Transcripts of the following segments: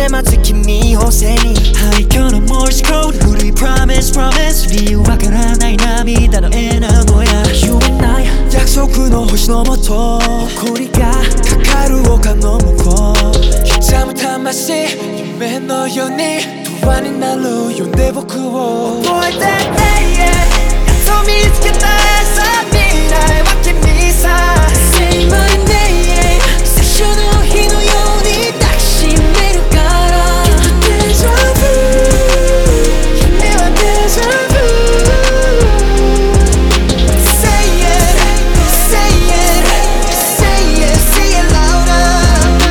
で待つ君を背に廃墟のモースコード古い Promise 理由わからない涙の絵なのや You and I 約束の星のもと誇りがかかる丘の向こう刻む魂夢のように永遠になる呼んで僕を覚えてて、やっと見つけたさ未来は君さ Say my name 最初の日のように抱きしめるからデジャブ夢はデジャブ Say it, say it, say it, say it louder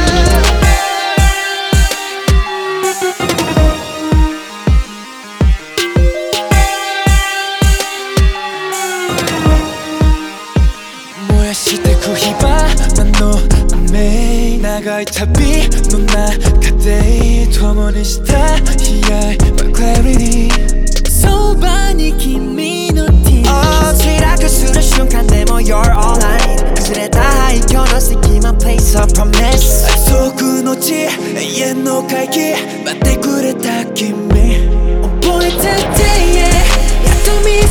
燃やしてく火花の雨長い旅の中で共にした悲哀 But clarity そばに君の tears 墜落する瞬間でも You're all I need 崩れた廃墟の隙間 Place of promise 約束の地永遠の回帰待ってくれた君覚えてて、やっと見